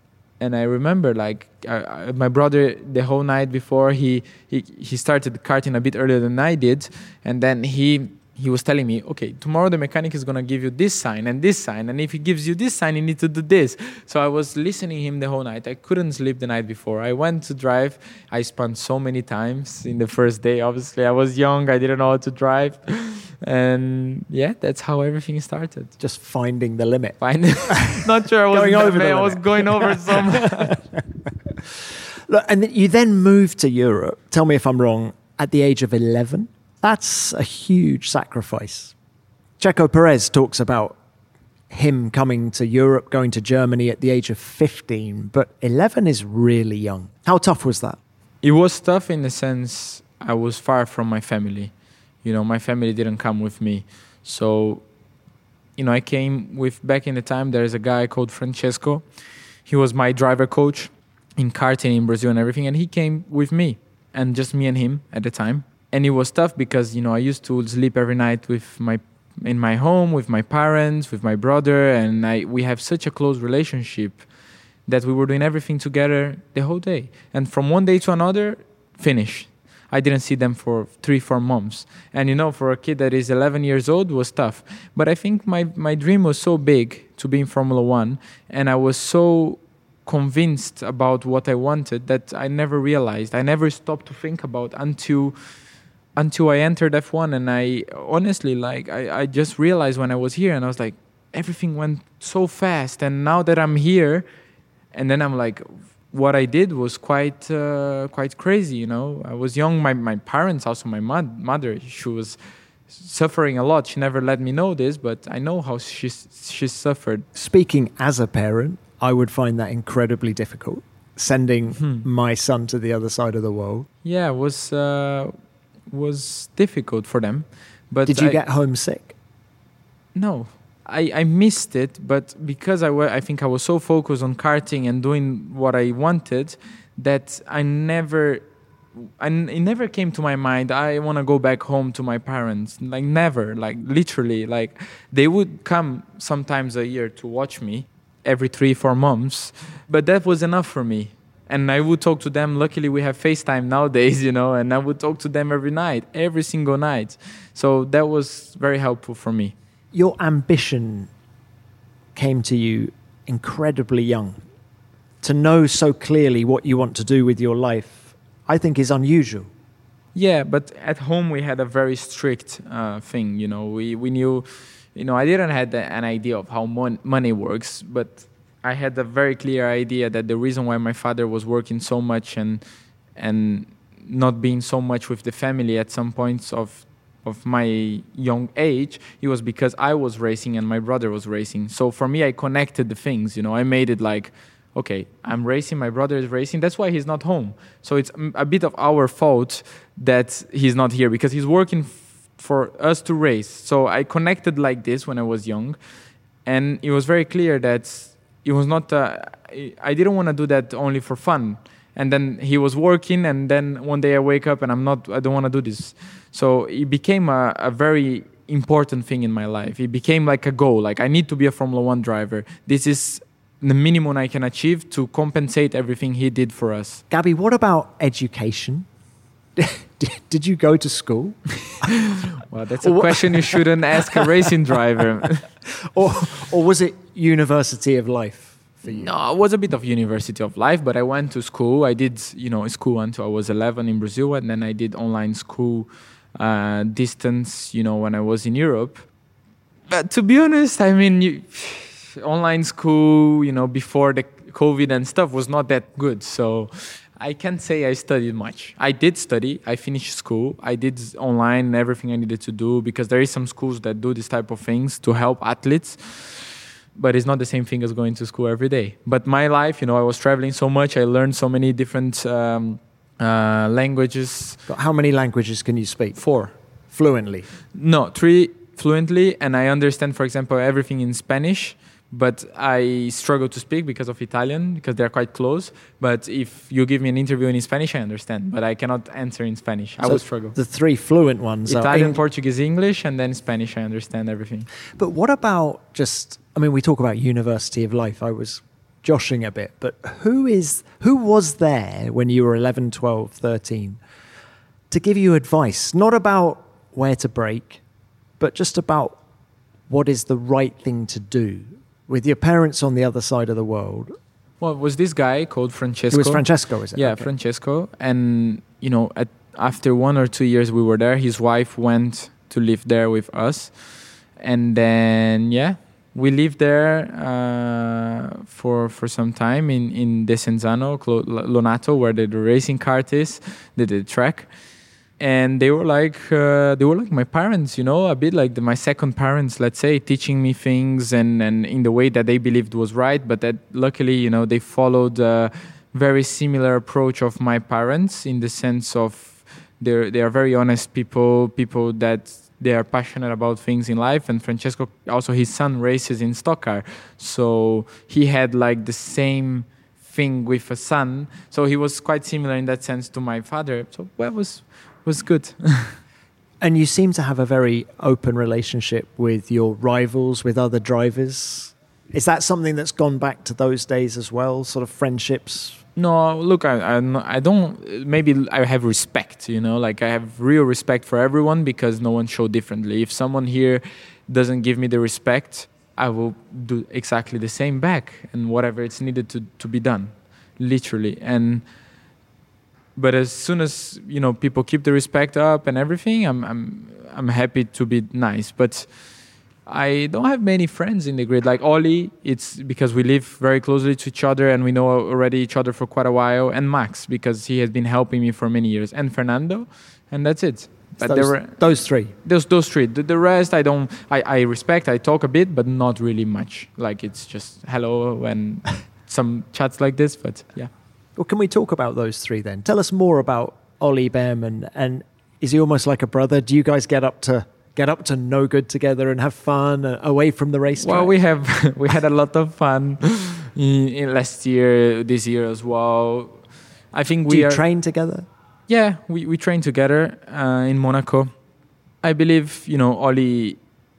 And I remember, like, uh, my brother, the whole night before, he, he he started karting a bit earlier than I did. And then he he was telling me, okay, tomorrow the mechanic is going to give you this sign and this sign. And if he gives you this sign, you need to do this. So I was listening to him the whole night. I couldn't sleep the night before. I went to drive. I spun so many times in the first day. Obviously, I was young. I didn't know how to drive. And yeah, that's how everything started. Just finding the limit. Finding, not sure I was going over the I was going over some. Look, and you then moved to Europe. Tell me if I'm wrong. At the age of eleven, that's a huge sacrifice. Checo Perez talks about him coming to Europe, going to Germany at the age of fifteen, but eleven is really young. How tough was that? It was tough in the sense I was far from my family. You know, my family didn't come with me. So, you know, I came with, back in the time, there's a guy called Francesco. He was my driver coach in karting in Brazil and everything. And he came with me and just me and him at the time. And it was tough because, you know, I used to sleep every night with my in my home, with my parents, with my brother. And I we have such a close relationship that we were doing everything together the whole day. And from one day to another, finish. I didn't see them for three, four months. And, you know, for a kid that is eleven years old, it was tough. But I think my, my dream was so big to be in Formula One, and I was so convinced about what I wanted that I never realized. I never stopped to think about until until I entered F one. And I honestly, like, I, I just realized when I was here, and I was like, everything went so fast. And now that I'm here, and then I'm like, what I did was quite uh, quite crazy, you know. I was young. My my parents, also my mom, mother, she was suffering a lot. She never let me know this, but I know how she she suffered. Speaking as a parent, I would find that incredibly difficult, sending hmm. my son to the other side of the world. Yeah, it was uh, was difficult for them. But did you I, get homesick? No. I, I missed it, but because I, w- I think I was so focused on karting and doing what I wanted that I never, I n- it never came to my mind, I want to go back home to my parents. Like, never, like, literally. Like, they would come sometimes a year to watch me every three, four months, but that was enough for me. And I would talk to them. Luckily, we have FaceTime nowadays, you know, and I would talk to them every night, every single night. So that was very helpful for me. Your ambition came to you incredibly young. To know so clearly what you want to do with your life, I think is unusual. Yeah, but at home we had a very strict uh, thing, you know. We we knew, you know, I didn't have an idea of how mon- money works, but I had a very clear idea that the reason why my father was working so much and and not being so much with the family at some points of of my young age, it was because I was racing and my brother was racing. So for me, I connected the things, you know, I made it like, okay, I'm racing, my brother is racing, that's why he's not home. So it's a bit of our fault that he's not here because he's working f- for us to race. So I connected like this when I was young, and it was very clear that it was not, uh, I didn't want to do that only for fun. And then he was working, and then one day I wake up and I'm not, I don't want to do this. So it became a, a very important thing in my life. It became like a goal. Like, I need to be a Formula One driver. This is the minimum I can achieve to compensate everything he did for us. Gabby, what about education? Did you go to school? Well, that's a question you shouldn't ask a racing driver. or, or was it University of Life? For you? No, it was a bit of University of Life, but I went to school. I did, you know, school until I was eleven in Brazil, and then I did online school uh, distance, you know, when I was in Europe. But to be honest, I mean, you, online school, you know, before the COVID and stuff was not that good. So I can't say I studied much. I did study. I finished school. I did online everything I needed to do because there is some schools that do this type of things to help athletes. But it's not the same thing as going to school every day. But my life, you know, I was traveling so much. I learned so many different um, uh, languages. How many languages can you speak? Four. Fluently? No, three fluently. And I understand, for example, everything in Spanish. But I struggle to speak because of Italian, because they're quite close. But if you give me an interview in Spanish, I understand. But I cannot answer in Spanish. I so will struggle. The three fluent ones Italian, are... Italian, Portuguese, English, and then Spanish, I understand everything. But what about just... I mean, we talk about University of Life. I was joshing a bit, but who is who was there when you were eleven, twelve, thirteen to give you advice, not about where to brake, but just about what is the right thing to do with your parents on the other side of the world? Well, it was this guy called Francesco. It was Francesco, is it? Yeah, okay. Francesco. And, you know, at, after one or two years we were there, his wife went to live there with us. And then, yeah, we lived there uh, for for some time in, in Desenzano, Clo- Lonato, where the, the racing kart is, the, the track. And they were like uh, they were like my parents, you know, a bit like the, my second parents, let's say, teaching me things and, and in the way that they believed was right. But that luckily, you know, they followed a very similar approach of my parents in the sense of they're they are very honest people, people that they are passionate about things in life. And Francesco, also his son races in stock car, so he had like the same thing with a son. So he was quite similar in that sense to my father. So well, it was. was good. And you seem to have a very open relationship with your rivals, with other drivers. Is that something that's gone back to those days as well, sort of friendships? No, look, I, I, I don't, maybe I have respect, you know, like I have real respect for everyone because no one showed differently. If someone here doesn't give me the respect, I will do exactly the same back and whatever it's needed to, to be done, literally. And But as soon as, you know, people keep the respect up and everything, I'm I'm I'm happy to be nice. But I don't have many friends in the grid. Like Oli, it's because we live very closely to each other and we know already each other for quite a while. And Max, because he has been helping me for many years. And Fernando, and that's it. But those, there were, those three. Those those three. The, the rest I don't. I, I respect. I talk a bit, but not really much. Like it's just hello and some chats like this. But yeah. Well, can we talk about those three then? Tell us more about Oli Bearman, and is he almost like a brother? Do you guys get up to get up to no good together and have fun uh, away from the racetrack? Well, we have we had a lot of fun in, in last year, this year as well. I think we Do you are, train together? Yeah, we we train together uh, in Monaco. I believe, you know, Oli,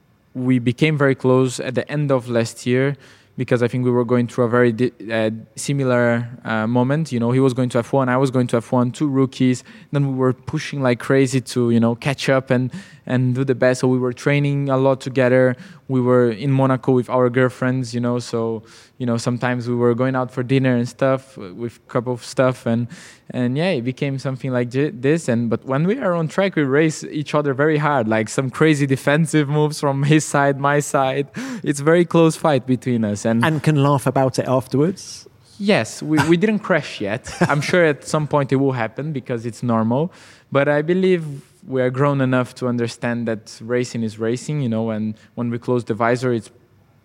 we became very close at the end of last year, because I think we were going through a very di- uh, similar uh, moment. You know, he was going to F one, I was going to F one, two rookies. Then we were pushing like crazy to, you know, catch up and, and do the best. So we were training a lot together. We were in Monaco with our girlfriends, you know, so, you know, sometimes we were going out for dinner and stuff with a couple of stuff. And, and yeah, it became something like j- this. And But when we are on track, we race each other very hard, like some crazy defensive moves from his side, my side. It's a very close fight between us. And, and can laugh about it afterwards? Yes, we, we didn't crash yet. I'm sure at some point it will happen because it's normal. But I believe we are grown enough to understand that racing is racing, you know, and when we close the visor, it's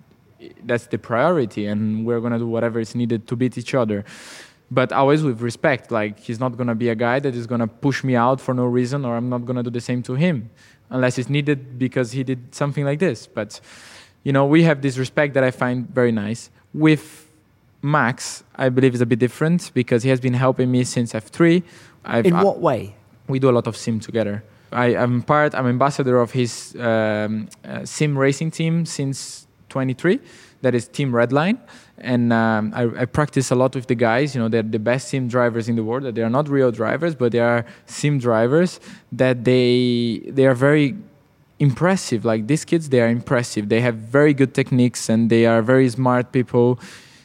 that's the priority, and we're going to do whatever is needed to beat each other. But always with respect. Like, he's not going to be a guy that is going to push me out for no reason, or I'm not going to do the same to him unless it's needed because he did something like this. But, you know, we have this respect that I find very nice. With Max, I believe it's a bit different because he has been helping me since F three. I've, In what way? We do a lot of sim together. I, I'm part, I'm ambassador of his um, uh, sim racing team since twenty-three. That is Team Redline. And um, I, I practice a lot with the guys. You know, they're the best sim drivers in the world. They are not real drivers, but they are sim drivers that they they are very impressive. Like, these kids, they are impressive. They have very good techniques and they are very smart people.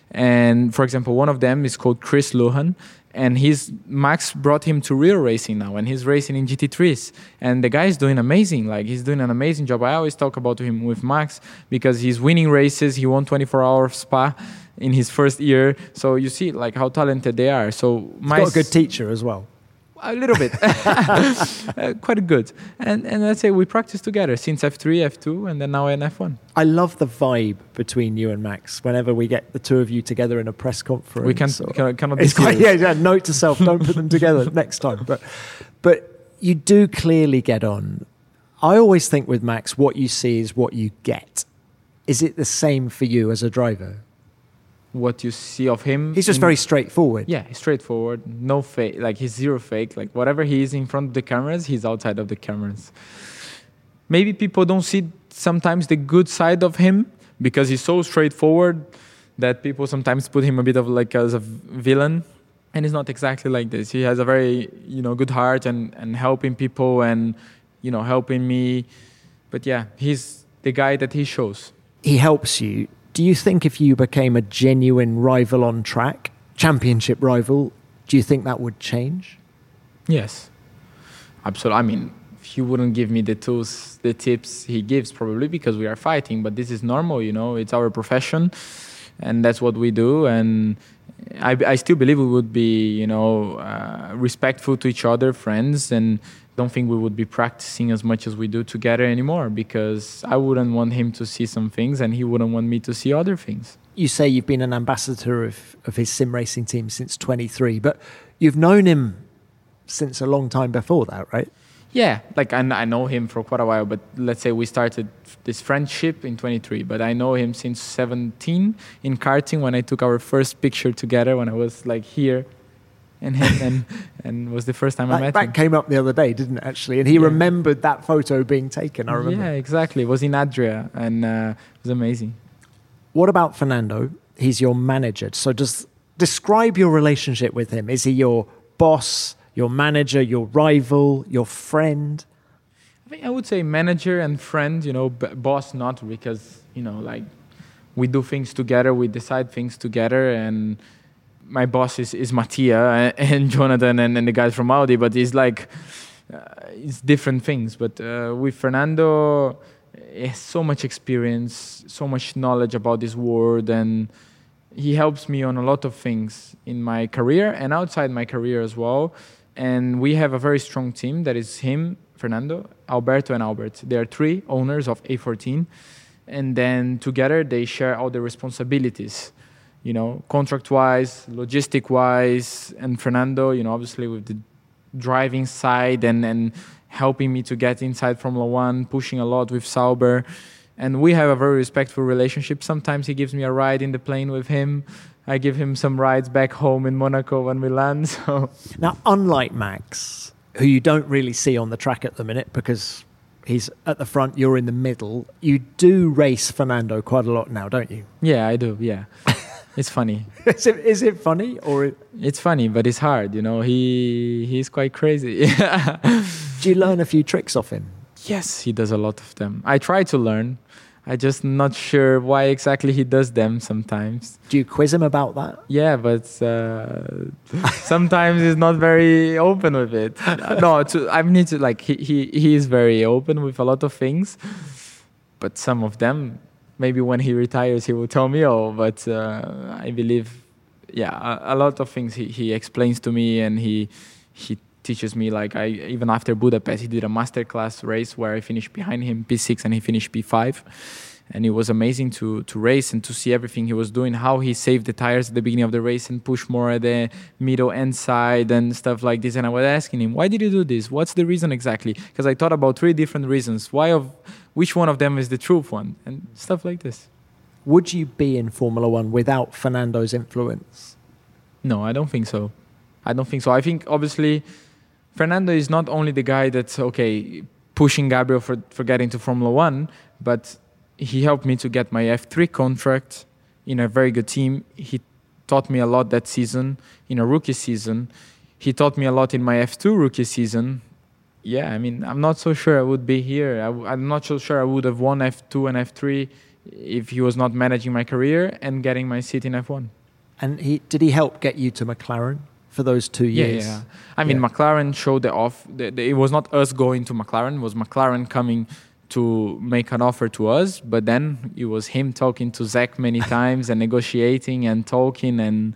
And for example, one of them is called Chris Luhan. And he's Max brought him to real racing now, and he's racing in G T threes. And the guy is doing amazing. Like, he's doing an amazing job. I always talk about him with Max because he's winning races. He won twenty-four hour Spa in his first year. So you see, like, how talented they are. So my he's got a good teacher as well. A little bit, uh, quite good. And and let's say we practice together since F three, F two, and then now in F one. I love the vibe between you and Max. Whenever we get the two of you together in a press conference, we can't, can, cannot be it's quite, yeah, yeah. Note to self: don't put them together next time. But but you do clearly get on. I always think with Max, what you see is what you get. Is it the same for you as a driver? What you see of him, he's just very straightforward. Yeah, straightforward, no fake. Like, he's zero fake. Like, whatever he is in front of the cameras, he's outside of the cameras. Maybe people don't see sometimes the good side of him because he's so straightforward that people sometimes put him a bit of like as a villain, and he's not exactly like this. He has a very, you know, good heart and, and helping people and, you know, helping me. But yeah, he's the guy that he shows. He helps you. Do you think if you became a genuine rival on track, championship rival, do you think that would change? Yes, absolutely. I mean, he wouldn't give me the tools, the tips he gives probably because we are fighting, but this is normal, you know, it's our profession and that's what we do. And I, I still believe we would be, you know, uh, respectful to each other, friends, and don't think we would be practicing as much as we do together anymore because I wouldn't want him to see some things and he wouldn't want me to see other things. You say you've been an ambassador of, of his sim racing team since twenty-three, but you've known him since a long time before that, right? Yeah, like I, I know him for quite a while, but let's say we started this friendship in twenty-three, but I know him since seventeen in karting when I took our first picture together when I was like here and him and, and was the first time that, I met that him. That came up the other day, didn't it, actually? And he yeah. remembered that photo being taken, I remember. Yeah, exactly. It was in Adria and uh, it was amazing. What about Fernando? He's your manager. So just describe your relationship with him. Is he your boss, your manager, your rival, your friend? I think I would say manager and friend, you know, b- boss not because, you know, like we do things together, we decide things together, and my boss is, is Mattia and, and Jonathan and, and the guys from Audi, but it's like, uh, it's different things. But uh, with Fernando, he has so much experience, so much knowledge about this world, and he helps me on a lot of things in my career and outside my career as well. And we have a very strong team that is him, Fernando, Alberto and Albert. They are three owners of A fourteen. And then together they share all the responsibilities, you know, contract-wise, logistic-wise. And Fernando, you know, obviously with the driving side and, and helping me to get inside Formula One, pushing a lot with Sauber. And we have a very respectful relationship. Sometimes he gives me a ride in the plane with him. I give him some rides back home in Monaco when we land. So now, unlike Max, who you don't really see on the track at the minute because he's at the front, you're in the middle, you do race Fernando quite a lot now, don't you? Yeah, I do, yeah. It's funny. is, it, is it funny? or it... It's funny, but it's hard, you know. He He's quite crazy. Do you learn a few tricks off him? Yes, he does a lot of them. I try to learn. I'm just not sure why exactly he does them sometimes. Do you quiz him about that? Yeah, but uh, sometimes he's not very open with it. No, to, I need to, like, he, he, he is very open with a lot of things, but some of them, maybe when he retires, he will tell me all, but uh, I believe, yeah, a, a lot of things he, he explains to me and he he teaches me. Like, I even after Budapest, he did a masterclass race where I finished behind him P six and he finished P five. And it was amazing to to race and to see everything he was doing, how he saved the tires at the beginning of the race and pushed more at the middle end side and stuff like this. And I was asking him, why did you do this? What's the reason exactly? Because I thought about three different reasons. Why of which one of them is the truth one? And stuff like this. Would you be in Formula One without Fernando's influence? No, I don't think so. I don't think so. I think, obviously, Fernando is not only the guy that's, okay, pushing Gabriel for, for getting to Formula One, but he helped me to get my F three contract in a very good team. He taught me a lot that season, in a rookie season. He taught me a lot in my F two rookie season. Yeah, I mean, I'm not so sure I would be here. I w- I'm not so sure I would have won F two and F three if he was not managing my career and getting my seat in F one. And he did he help get you to McLaren for those two years? Yeah, yeah. I mean, yeah. McLaren showed the off. The, the, it was not us going to McLaren. It was McLaren coming to make an offer to us. But then it was him talking to Zach many times and negotiating and talking and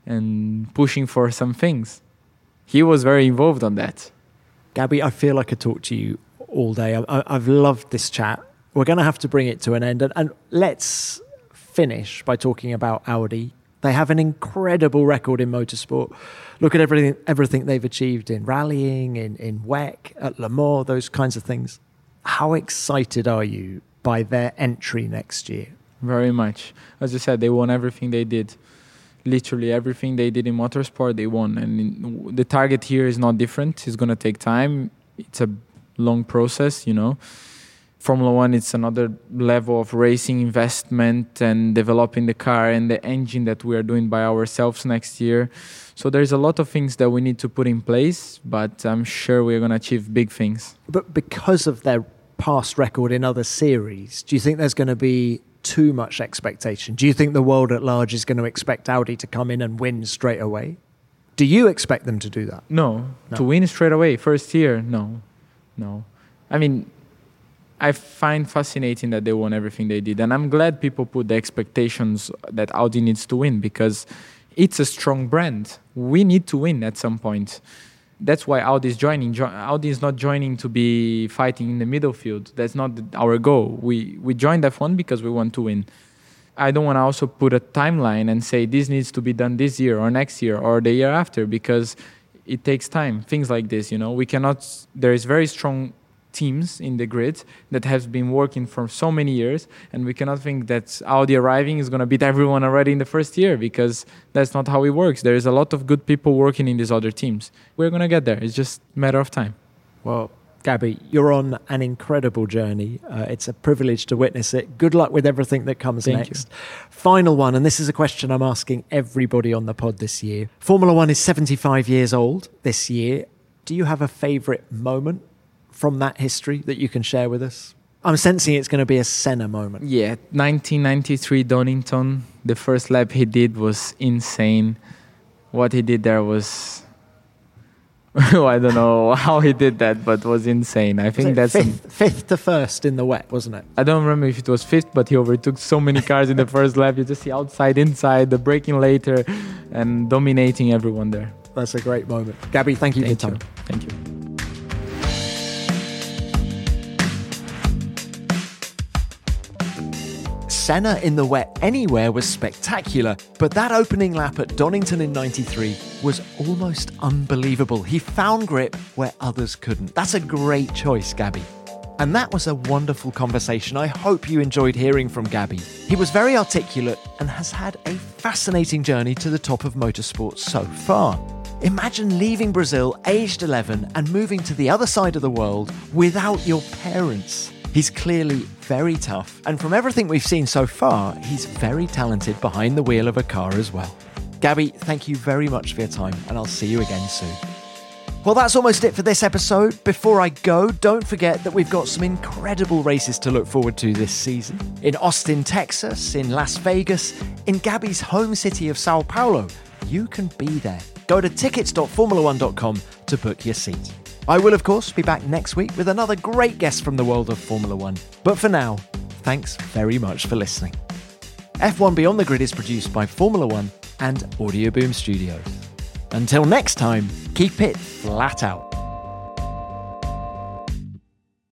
and pushing for some things. He was very involved on that. Gabby, I feel like I could talk to you all day. I, I've loved this chat. We're going to have to bring it to an end. And, and let's finish by talking about Audi. They have an incredible record in motorsport. Look at everything everything they've achieved in rallying, in, in W E C, at Le Mans, those kinds of things. How excited are you by their entry next year? Very much. As you said, they won everything they did. Literally everything they did in motorsport, they won. And in, the target here is not different. It's going to take time. It's a long process, you know. Formula One, it's another level of racing investment and developing the car and the engine that we are doing by ourselves next year. So there's a lot of things that we need to put in place, but I'm sure we're going to achieve big things. But because of their past record in other series, do you think there's going to be too much expectation? Do you think the world at large is going to expect Audi to come in and win straight away? Do you expect them to do that? No. No. To win straight away, first year, no. No. I mean, I find fascinating that they won everything they did. And I'm glad people put the expectations that Audi needs to win, because it's a strong brand. We need to win at some point. That's why Audi is joining. Jo- Audi is not joining to be fighting in the middle field. That's not the, our goal. We we joined F one because we want to win. I don't want to also put a timeline and say this needs to be done this year or next year or the year after, because it takes time. Things like this, you know, we cannot. There is very strong teams in the grid that have been working for so many years, and we cannot think that Audi arriving is going to beat everyone already in the first year, because that's not how it works. There is a lot of good people working in these other teams. We're going to get there. It's just a matter of time. Well, Gabi, you're on an incredible journey. Uh, it's a privilege to witness it. Good luck with everything that comes Thank next. You. Final one, and this is a question I'm asking everybody on the pod this year. Formula One is seventy-five years old this year. Do you have a favourite moment from that history that you can share with us? I'm sensing it's going to be a Senna moment. Yeah, nineteen ninety-three Donington, the first lap he did was insane. What he did there was... I don't know how he did that, but was insane. I think that's... Fifth, a, fifth to first in the wet, wasn't it? I don't remember if it was fifth, but he overtook so many cars in the first lap. You just see outside, inside, the braking later, and dominating everyone there. That's a great moment. Gabi, thank you Thank for your you. time. Thank you. Senna in the wet anywhere was spectacular, but that opening lap at Donington in ninety-three was almost unbelievable. He found grip where others couldn't. That's a great choice, Gabi. And that was a wonderful conversation. I hope you enjoyed hearing from Gabi. He was very articulate and has had a fascinating journey to the top of motorsport so far. Imagine leaving Brazil aged eleven and moving to the other side of the world without your parents. He's clearly very tough, and from everything we've seen so far, he's very talented behind the wheel of a car as well. Gabi, thank you very much for your time, and I'll see you again soon. Well, that's almost it for this episode. Before I go, don't forget that we've got some incredible races to look forward to this season. In Austin, Texas, in Las Vegas, in Gabi's home city of Sao Paulo. You can be there. Go to tickets dot formula one dot com to book your seat. I will, of course, be back next week with another great guest from the world of Formula One. But for now, thanks very much for listening. F one Beyond the Grid is produced by Formula One and Audio Boom Studios. Until next time, keep it flat out.